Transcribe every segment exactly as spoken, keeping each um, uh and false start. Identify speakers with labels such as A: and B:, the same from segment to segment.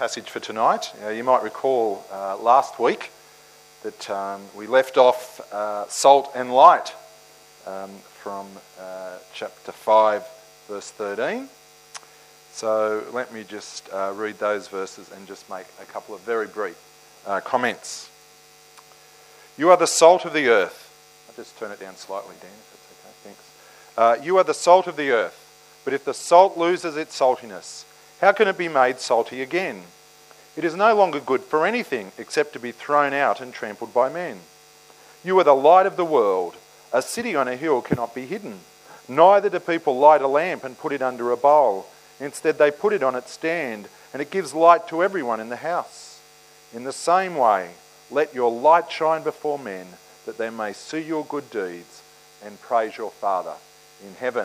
A: passage for tonight. Uh, you might recall uh, last week that um, we left off uh, salt and light um, from uh, chapter five, verse thirteen. So let me just uh, read those verses and just make a couple of very brief uh, comments. You are the salt of the earth. I'll just turn it down slightly, Dan, if that's okay. Thanks. Uh, you are the salt of the earth, but if the salt loses its saltiness, how can it be made salty again? It is no longer good for anything except to be thrown out and trampled by men. You are the light of the world. A city on a hill cannot be hidden. Neither do people light a lamp and put it under a bowl. Instead, they put it on its stand, and it gives light to everyone in the house. In the same way, let your light shine before men, that they may see your good deeds and praise your Father in heaven.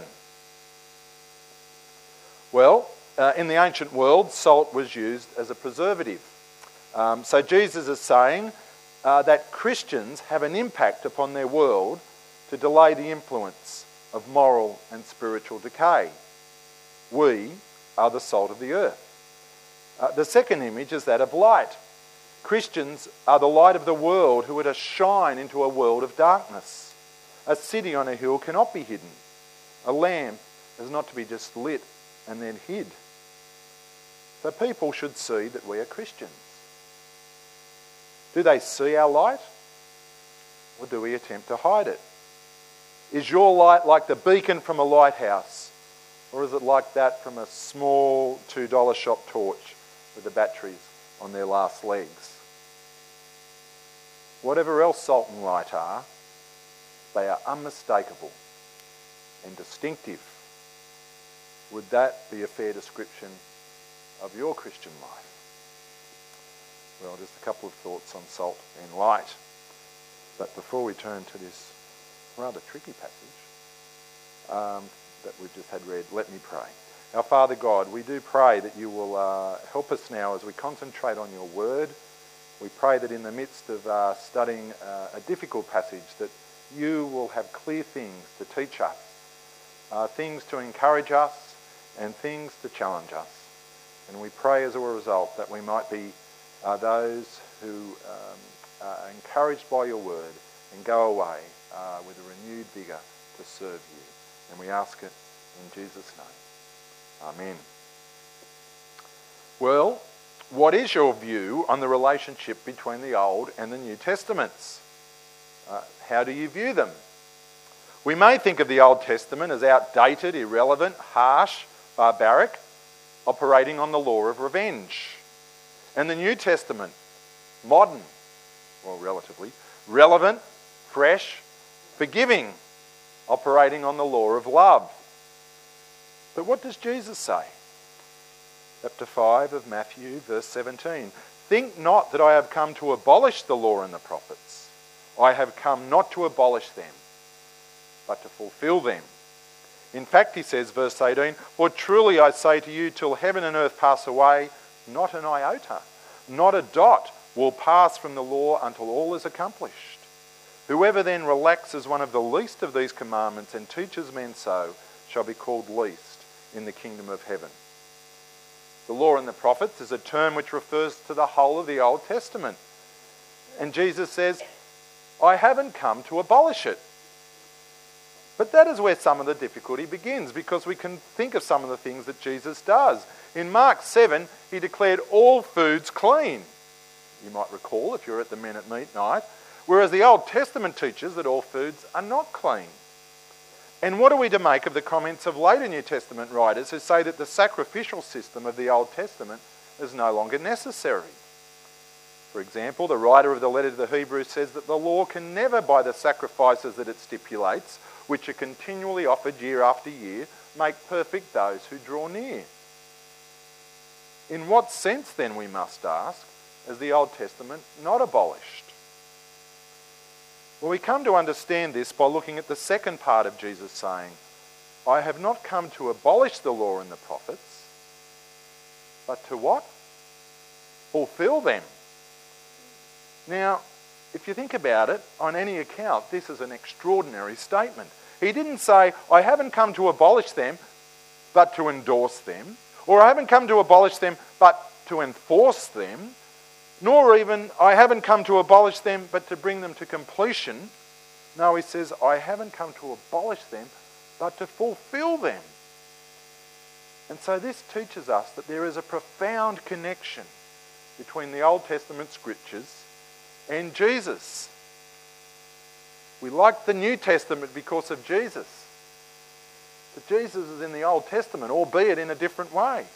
A: Well, Uh, in the ancient world, salt was used as a preservative. Um, so Jesus is saying uh, that Christians have an impact upon their world to delay the influence of moral and spiritual decay. We are the salt of the earth. Uh, the second image is that of light. Christians are the light of the world who are to shine into a world of darkness. A city on a hill cannot be hidden. A lamp is not to be just lit and then hid. So people should see that we are Christians. Do they see our light? Or do we attempt to hide it? Is your light like the beacon from a lighthouse? Or is it like that from a small two dollar shop torch with the batteries on their last legs? Whatever else salt and light are, they are unmistakable and distinctive. Would that be a fair description of your Christian life? Well, just a couple of thoughts on salt and light. But before we turn to this rather tricky passage um, that we've just had read, let me pray. Our Father God, we do pray that you will uh, help us now as we concentrate on your word. We pray that in the midst of uh, studying uh, a difficult passage, that you will have clear things to teach us, uh, things to encourage us, and things to challenge us. And we pray as a result that we might be uh, those who um, are encouraged by your word and go away uh, with a renewed vigour to serve you. And we ask it in Jesus' name. Amen. Well, what is your view on the relationship between the Old and the New Testaments? Uh, how do you view them? We may think of the Old Testament as outdated, irrelevant, harsh, barbaric, operating on the law of revenge. And the New Testament, modern, well, relatively, relevant, fresh, forgiving, operating on the law of love. But what does Jesus say? Chapter five of Matthew, verse seventeen. Think not that I have come to abolish the law and the prophets. I have come not to abolish them, but to fulfill them. In fact, he says, verse eighteen, for truly I say to you, till heaven and earth pass away, not an iota, not a dot will pass from the law until all is accomplished. Whoever then relaxes one of the least of these commandments and teaches men so, shall be called least in the kingdom of heaven. The law and the prophets is a term which refers to the whole of the Old Testament. And Jesus says, I haven't come to abolish it. But that is where some of the difficulty begins, because we can think of some of the things that Jesus does. In Mark seven, he declared all foods clean. You might recall if you're at the Men at Meat night. Whereas the Old Testament teaches that all foods are not clean. And what are we to make of the comments of later New Testament writers who say that the sacrificial system of the Old Testament is no longer necessary? For example, the writer of the letter to the Hebrews says that the law can never, by the sacrifices that it stipulates, which are continually offered year after year, make perfect those who draw near. In what sense, then, we must ask, is the Old Testament not abolished? Well, we come to understand this by looking at the second part of Jesus saying, I have not come to abolish the law and the prophets, but to what? Fulfill them. Now, if you think about it, on any account, this is an extraordinary statement. He didn't say, I haven't come to abolish them, but to endorse them. Or I haven't come to abolish them, but to enforce them, nor even, I haven't come to abolish them, but to bring them to completion. No, he says, I haven't come to abolish them, but to fulfill them. And so this teaches us that there is a profound connection between the Old Testament scriptures and Jesus. We like the New Testament because of Jesus. But Jesus is in the Old Testament, albeit in a different way.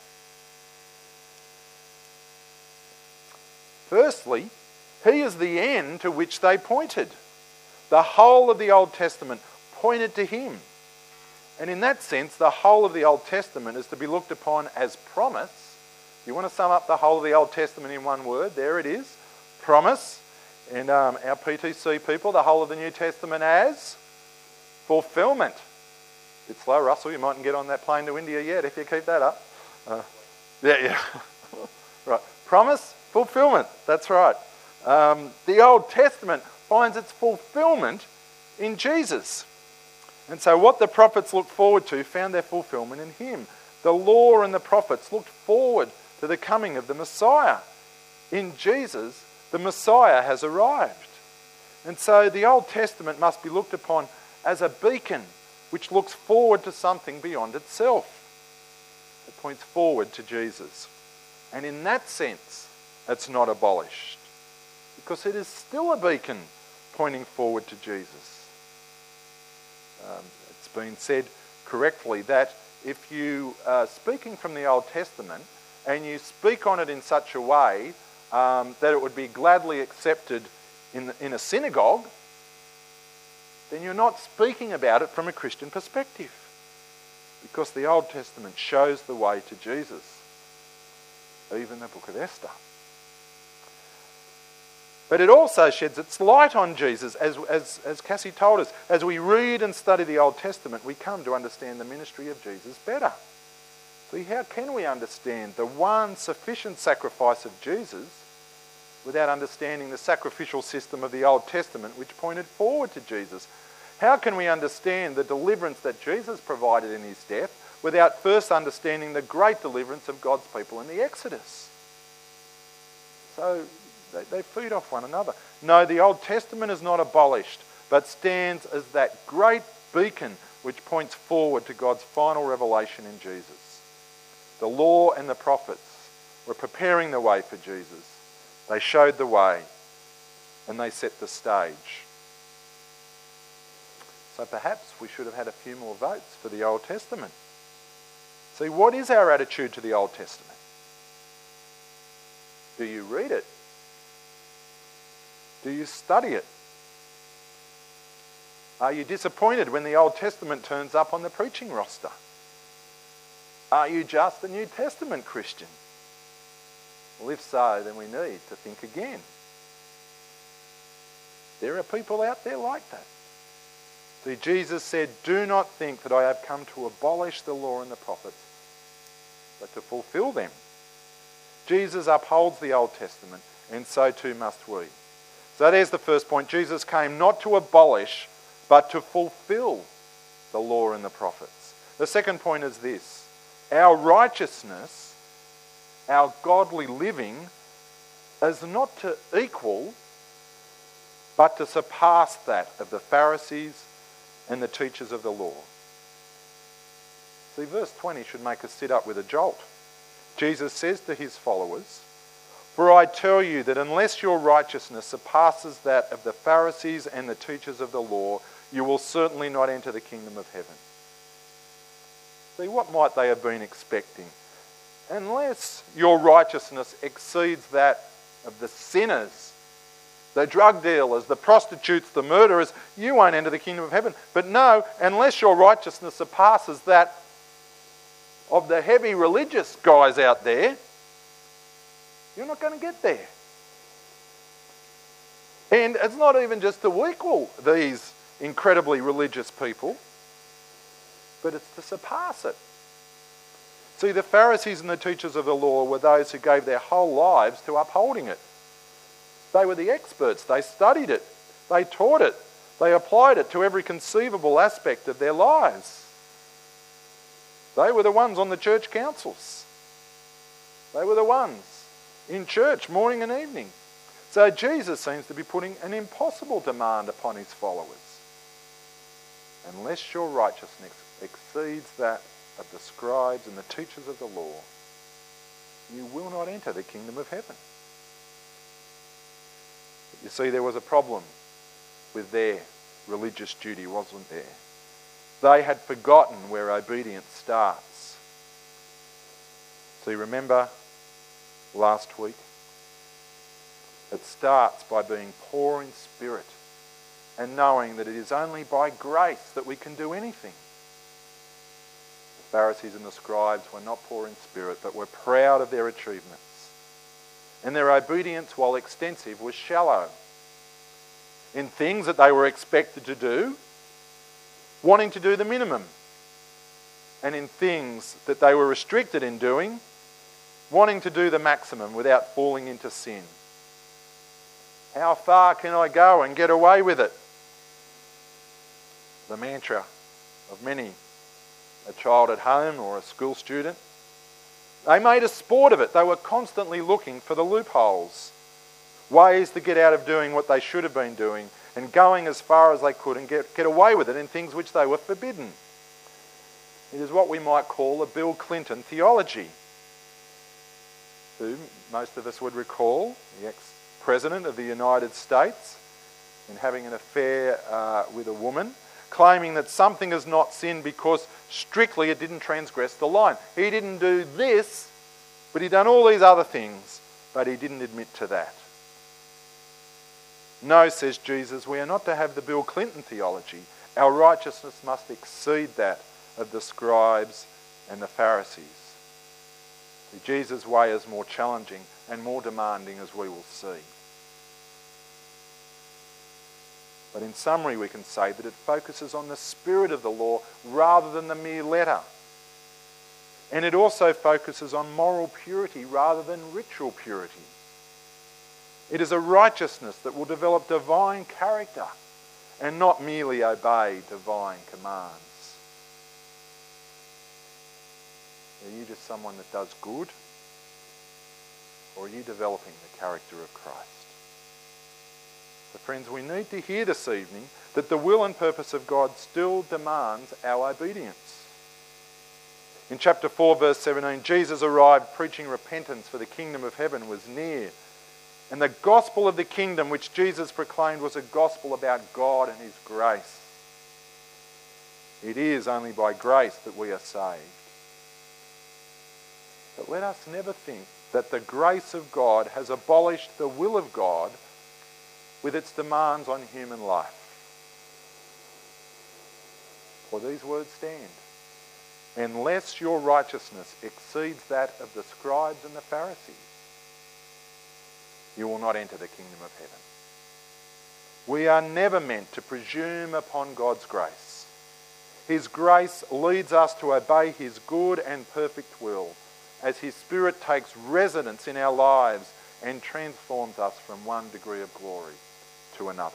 A: Firstly, he is the end to which they pointed. The whole of the Old Testament pointed to him. And in that sense, the whole of the Old Testament is to be looked upon as promise. You want to sum up the whole of the Old Testament in one word? There it is. Promise. And um, our P T C people, the whole of the New Testament as fulfillment. A bit slow, Russell. You mightn't get on that plane to India yet if you keep that up. Uh, yeah, yeah. Right. Promise, fulfillment. That's right. Um, the Old Testament finds its fulfillment in Jesus. And so what the prophets looked forward to found their fulfillment in him. The law and the prophets looked forward to the coming of the Messiah. In Jesus, the Messiah has arrived. And so the Old Testament must be looked upon as a beacon which looks forward to something beyond itself. It points forward to Jesus. And in that sense, it's not abolished, because it is still a beacon pointing forward to Jesus. Um, it's been said correctly that if you are speaking from the Old Testament and you speak on it in such a way um, that it would be gladly accepted in, the, in a synagogue, then you're not speaking about it from a Christian perspective, because the Old Testament shows the way to Jesus, even the book of Esther. But it also sheds its light on Jesus, as, as, as Cassie told us. As we read and study the Old Testament, we come to understand the ministry of Jesus better. See, how can we understand the one sufficient sacrifice of Jesus without understanding the sacrificial system of the Old Testament, which pointed forward to Jesus? How can we understand the deliverance that Jesus provided in his death without first understanding the great deliverance of God's people in the Exodus? So They, they feed off one another. No, the Old Testament is not abolished, but stands as that great beacon which points forward to God's final revelation in Jesus. The law and the prophets were preparing the way for Jesus. They showed the way, and they set the stage. So perhaps we should have had a few more votes for the Old Testament. See, what is our attitude to the Old Testament? Do you read it? Do you study it? Are you disappointed when the Old Testament turns up on the preaching roster? Are you just a New Testament Christian? Well, if so, then we need to think again. There are people out there like that. See, Jesus said, "Do not think that I have come to abolish the law and the prophets, but to fulfill them." Jesus upholds the Old Testament, and so too must we. So there's the first point. Jesus came not to abolish, but to fulfill the law and the prophets. The second point is this: our righteousness, our godly living, is not to equal, but to surpass that of the Pharisees and the teachers of the law. See, verse twenty should make us sit up with a jolt. Jesus says to his followers, "For I tell you that unless your righteousness surpasses that of the Pharisees and the teachers of the law, you will certainly not enter the kingdom of heaven." See, what might they have been expecting? Unless your righteousness exceeds that of the sinners, the drug dealers, the prostitutes, the murderers, you won't enter the kingdom of heaven. But no, unless your righteousness surpasses that of the heavy religious guys out there, you're not going to get there. And it's not even just to equal these incredibly religious people, but it's to surpass it. See, the Pharisees and the teachers of the law were those who gave their whole lives to upholding it. They were the experts. They studied it. They taught it. They applied it to every conceivable aspect of their lives. They were the ones on the church councils. They were the ones in church morning and evening. So Jesus seems to be putting an impossible demand upon his followers. Unless your righteousness exceeds that of the scribes and the teachers of the law, you will not enter the kingdom of heaven. But you see, there was a problem with their religious duty, wasn't there? They had forgotten where obedience starts. So you remember last week? It starts by being poor in spirit and knowing that it is only by grace that we can do anything. The Pharisees and the scribes were not poor in spirit, but were proud of their achievements. And their obedience, while extensive, was shallow. In things that they were expected to do, wanting to do the minimum. And in things that they were restricted in doing, wanting to do the maximum without falling into sin. How far can I go and get away with it? The mantra of many, a child at home or a school student. They made a sport of it. They were constantly looking for the loopholes, ways to get out of doing what they should have been doing and going as far as they could and get, get away with it in things which they were forbidden. It is what we might call a Bill Clinton theology, who most of us would recall, the ex-president of the United States, in having an affair uh, with a woman, claiming that something is not sin because strictly it didn't transgress the line. He didn't do this, but he'd done all these other things, but he didn't admit to that. No, says Jesus, we are not to have the Bill Clinton theology. Our righteousness must exceed that of the scribes and the Pharisees. Jesus' way is more challenging and more demanding, as we will see. But in summary, we can say that it focuses on the spirit of the law rather than the mere letter. And it also focuses on moral purity rather than ritual purity. It is a righteousness that will develop divine character and not merely obey divine commands. Are you just someone that does good? Or are you developing the character of Christ? So friends, we need to hear this evening that the will and purpose of God still demands our obedience. In chapter four, verse seventeen, Jesus arrived preaching repentance, for the kingdom of heaven was near. And the gospel of the kingdom which Jesus proclaimed was a gospel about God and his grace. It is only by grace that we are saved. But let us never think that the grace of God has abolished the will of God with its demands on human life. For these words stand. Unless your righteousness exceeds that of the scribes and the Pharisees, you will not enter the kingdom of heaven. We are never meant to presume upon God's grace. His grace leads us to obey his good and perfect will as his Spirit takes residence in our lives and transforms us from one degree of glory to another.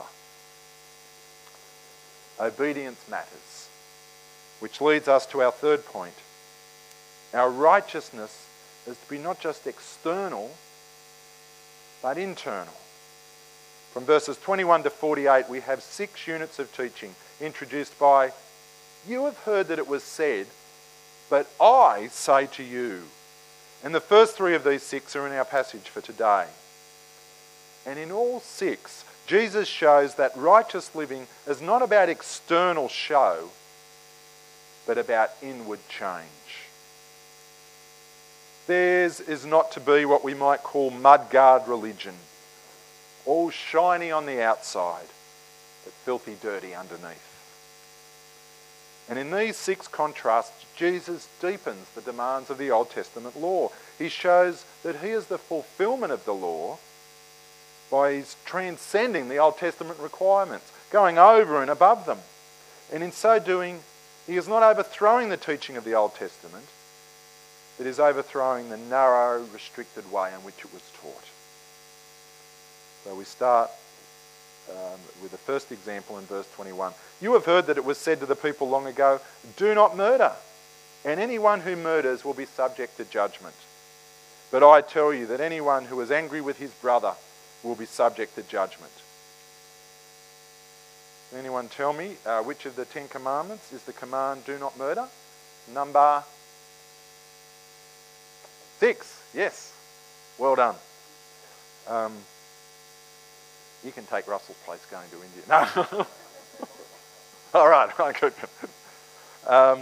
A: Obedience matters, which leads us to our third point. Our righteousness is to be not just external, but internal. From verses twenty-one to forty-eight, we have six units of teaching introduced by, you have heard that it was said, but I say to you. And the first three of these six are in our passage for today. And in all six, Jesus shows that righteous living is not about external show, but about inward change. Theirs is not to be what we might call mudguard religion, all shiny on the outside, but filthy dirty underneath. And in these six contrasts, Jesus deepens the demands of the Old Testament law. He shows that he is the fulfillment of the law by his transcending the Old Testament requirements, going over and above them. And in so doing, he is not overthrowing the teaching of the Old Testament, but is overthrowing the narrow, restricted way in which it was taught. So we start um, with the first example in verse twenty-one. You have heard that it was said to the people long ago, do not murder, and anyone who murders will be subject to judgment. But I tell you that anyone who is angry with his brother will be subject to judgment. Can anyone tell me uh, which of the Ten Commandments is the command, do not murder? Number six. Yes. Well done. Um, you can take Russell's place going to India. No. All right. Good. Um,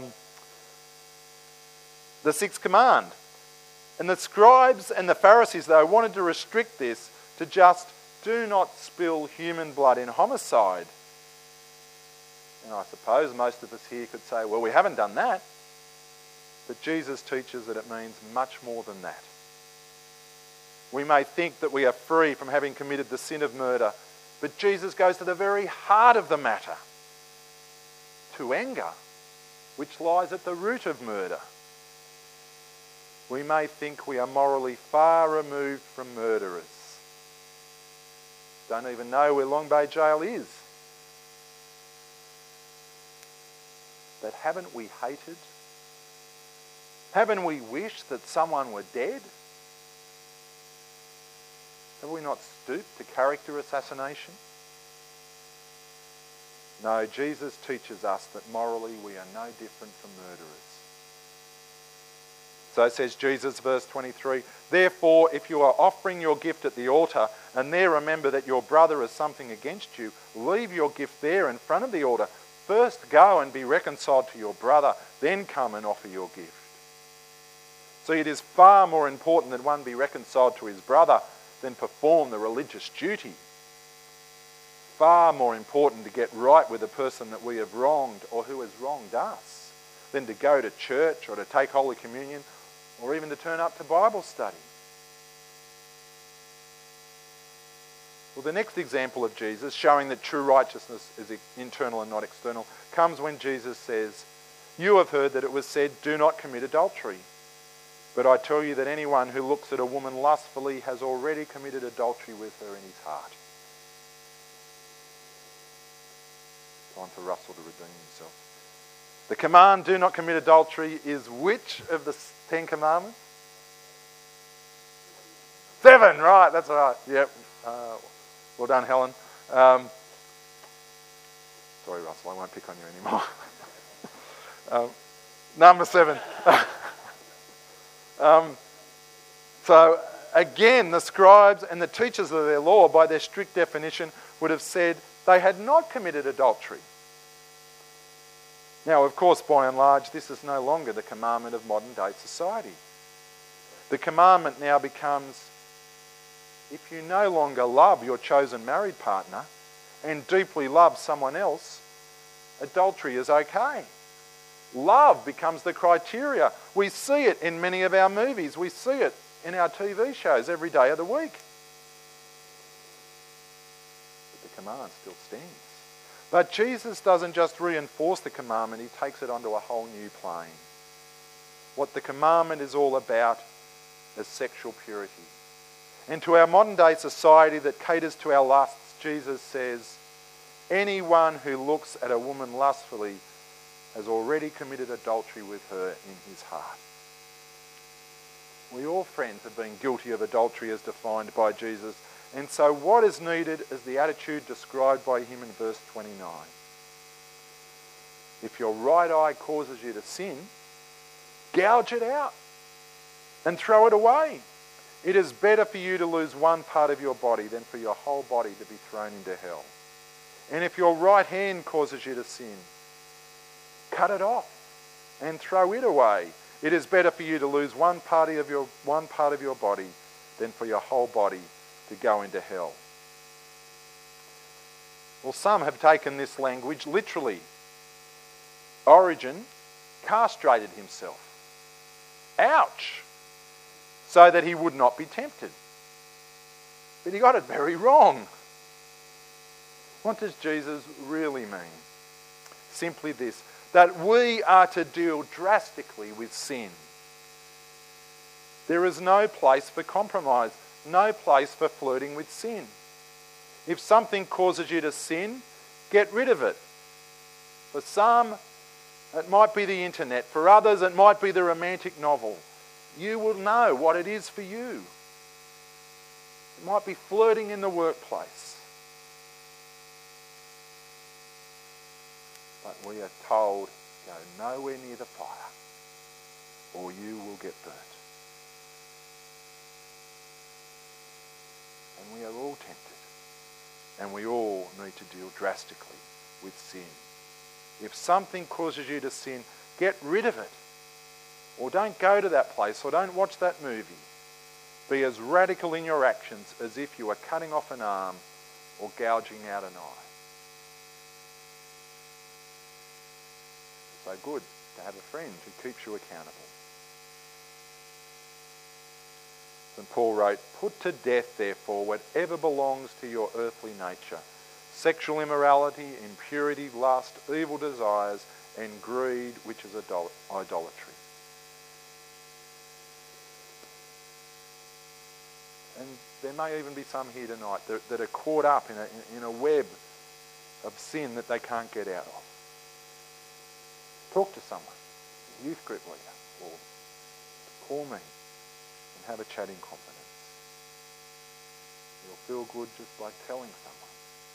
A: the sixth command. And the scribes and the Pharisees, though, wanted to restrict this to just do not spill human blood in homicide. And I suppose most of us here could say, well, we haven't done that. But Jesus teaches that it means much more than that. We may think that we are free from having committed the sin of murder, but Jesus goes to the very heart of the matter, to anger, which lies at the root of murder. We may think we are morally far removed from murderers. Don't even know where Long Bay Jail is. But haven't we hated? Haven't we wished that someone were dead? Have we not stooped to character assassination? No, Jesus teaches us that morally we are no different from murderers. So says Jesus, verse twenty-three, therefore, if you are offering your gift at the altar and there remember that your brother has something against you, leave your gift there in front of the altar. First go and be reconciled to your brother, then come and offer your gift. See, it is far more important that one be reconciled to his brother than perform the religious duty. Far more important to get right with the person that we have wronged or who has wronged us than to go to church or to take Holy Communion or even to turn up to Bible study. Well, the next example of Jesus, showing that true righteousness is internal and not external, comes when Jesus says, you have heard that it was said, do not commit adultery. But I tell you that anyone who looks at a woman lustfully has already committed adultery with her in his heart. Time for Russell to redeem himself. The command, do not commit adultery, is which of the Ten Commandments? Seven, right, that's right. Yep. Uh, well done, Helen. Um, sorry, Russell, I won't pick on you anymore. um, number seven. um, so, again, the scribes and the teachers of their law, by their strict definition, would have said they had not committed adultery. Now, of course, by and large, this is no longer the commandment of modern day society. The commandment now becomes, if you no longer love your chosen married partner and deeply love someone else, adultery is okay. Love becomes the criteria. We see it in many of our movies. We see it in our T V shows every day of the week. But the command still stands. But Jesus doesn't just reinforce the commandment, he takes it onto a whole new plane. What the commandment is all about is sexual purity. And to our modern day society that caters to our lusts, Jesus says, anyone who looks at a woman lustfully has already committed adultery with her in his heart. We all, friends, have been guilty of adultery as defined by Jesus. And so what is needed is the attitude described by him in verse twenty-nine. If your right eye causes you to sin, gouge it out and throw it away. It is better for you to lose one part of your body than for your whole body to be thrown into hell. And if your right hand causes you to sin, cut it off and throw it away. It is better for you to lose one part of your, one part of your body than for your whole body to go into hell. Well, some have taken this language literally. Origen castrated himself. Ouch! So that he would not be tempted. But he got it very wrong. What does Jesus really mean? Simply this, that we are to deal drastically with sin. There is no place for compromise, no place for flirting with sin. If something causes you to sin, get rid of it. For some, it might be the internet. For others, it might be the romantic novel. you will know what it is for you. It might be flirting in the workplace. But we are told, go nowhere near the fire or you will get burnt. And we are all tempted. And we all need to deal drastically with sin. If something causes you to sin, get rid of it. Or don't go to that place, or don't watch that movie. Be as radical in your actions as if you were cutting off an arm or gouging out an eye. It's so good to have a friend who keeps you accountable. Saint Paul wrote, "Put to death, therefore, whatever belongs to your earthly nature, sexual immorality, impurity, lust, evil desires, and greed, which is idol- idolatry." And there may even be some here tonight that, that are caught up in a, in a web of sin that they can't get out of. Talk to someone, a youth group leader, or call me and have a chat in confidence. You'll feel good just by telling someone.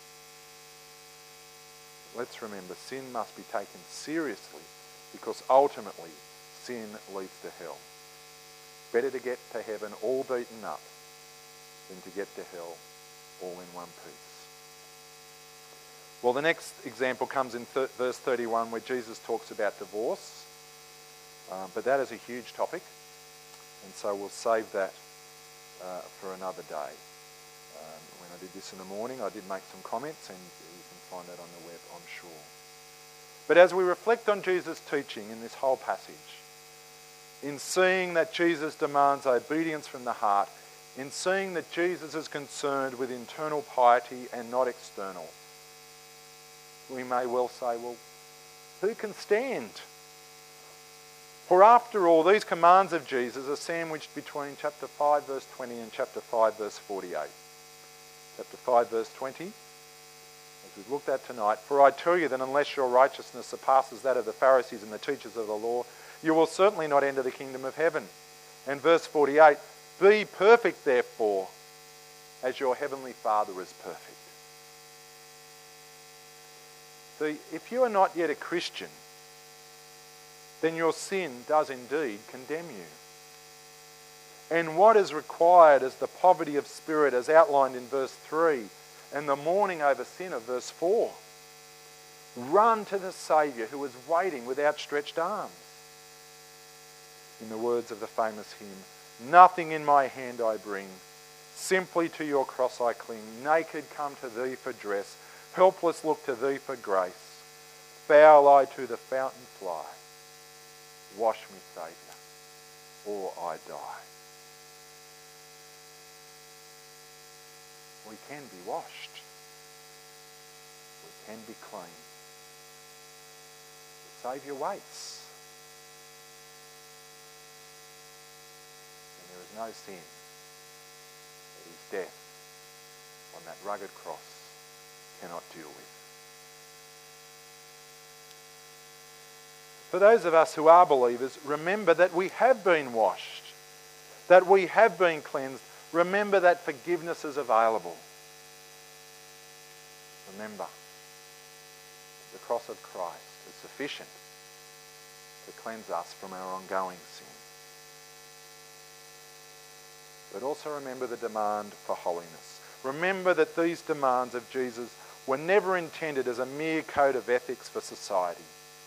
A: Let's remember, sin must be taken seriously because ultimately sin leads to hell. Better to get to heaven all beaten up than to get to hell all in one piece. Well, the next example comes in th- verse thirty-one, where Jesus talks about divorce. Uh, but that is a huge topic, and so we'll save that uh, for another day. Um, when I did this in the morning, I did make some comments, and you can find that on the web, I'm sure. But as we reflect on Jesus' teaching in this whole passage, in seeing that Jesus demands obedience from the heart, in seeing that Jesus is concerned with internal piety and not external, we may well say, well, who can stand? For after all, these commands of Jesus are sandwiched between chapter five, verse twenty and chapter five, verse forty-eight. Chapter five, verse twenty, as we've looked at tonight, "For I tell you that unless your righteousness surpasses that of the Pharisees and the teachers of the law, you will certainly not enter the kingdom of heaven." And verse forty-eight, "Be perfect, therefore, as your heavenly Father is perfect." See, if you are not yet a Christian, then your sin does indeed condemn you. And what is required is the poverty of spirit as outlined in verse three and the mourning over sin of verse four. Run to the Saviour who is waiting with outstretched arms. In the words of the famous hymn, "Nothing in my hand I bring, simply to your cross I cling. Naked come to thee for dress, helpless look to thee for grace. Foul I to the fountain fly. Wash me, Saviour, or I die." We can be washed. We can be clean. The Saviour waits. And there is no sin that his death on that rugged cross cannot deal with. For those of us who are believers, remember that we have been washed, that we have been cleansed. Remember that forgiveness is available. Remember, the cross of Christ is sufficient to cleanse us from our ongoing sin. But also remember the demand for holiness. Remember that these demands of Jesus were never intended as a mere code of ethics for society.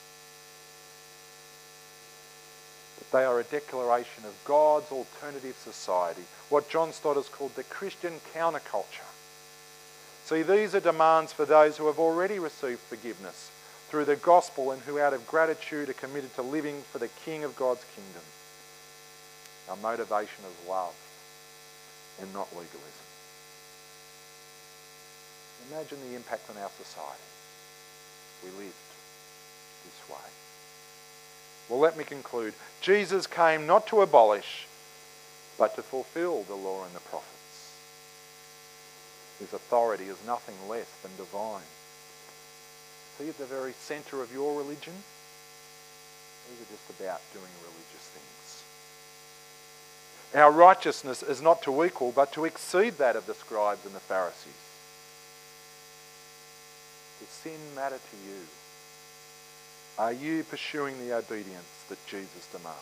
A: But they are a declaration of God's alternative society, what John Stott has called the Christian counterculture. See, these are demands for those who have already received forgiveness through the gospel and who out of gratitude are committed to living for the King of God's kingdom. Our motivation is love and not legalism. Imagine the impact on our society if we lived this way. Well, let me conclude. Jesus came not to abolish, but to fulfill the law and the prophets. His authority is nothing less than divine. See, at the very centre of your religion, these are just about doing religious things. Our righteousness is not to equal, but to exceed that of the scribes and the Pharisees. Does sin matter to you? Are you pursuing the obedience that Jesus demands?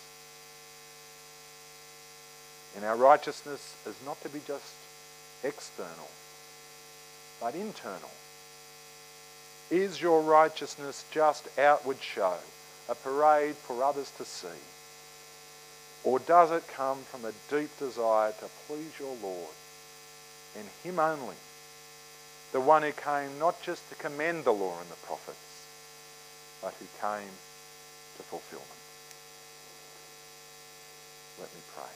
A: And our righteousness is not to be just external, but internal. Is your righteousness just outward show, a parade for others to see? Or does it come from a deep desire to please your Lord and Him only, the one who came not just to commend the law and the prophets, but who came to fulfill them? Let me pray.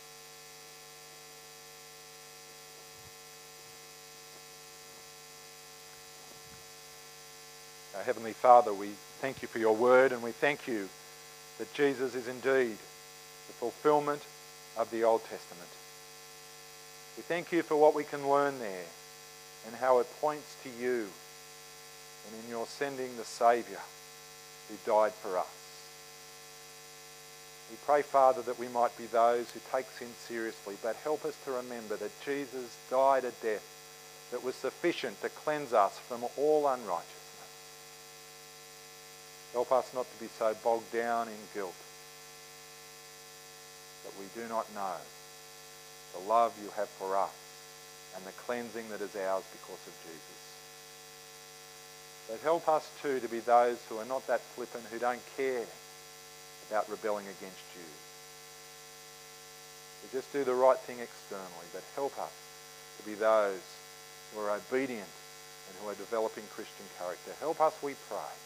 A: Our Heavenly Father, we thank you for your word, and we thank you that Jesus is indeed the fulfilment of the Old Testament. We thank you for what we can learn there and how it points to you and in your sending the Saviour who died for us. We pray, Father, that we might be those who take sin seriously, but help us to remember that Jesus died a death that was sufficient to cleanse us from all unrighteousness. Help us not to be so bogged down in guilt that we do not know the love you have for us and the cleansing that is ours because of Jesus. But help us too to be those who are not that flippant, who don't care about rebelling against you. We just do the right thing externally, but help us to be those who are obedient and who are developing Christian character. Help us, we pray,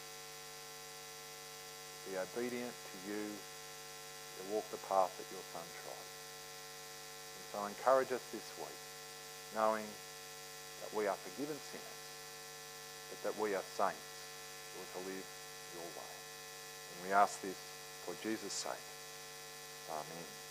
A: be obedient to you, to walk the path that your Son trod. And so encourage us this week, knowing that we are forgiven sinners, but that we are saints who are to live your way. And we ask this for Jesus' sake. Amen.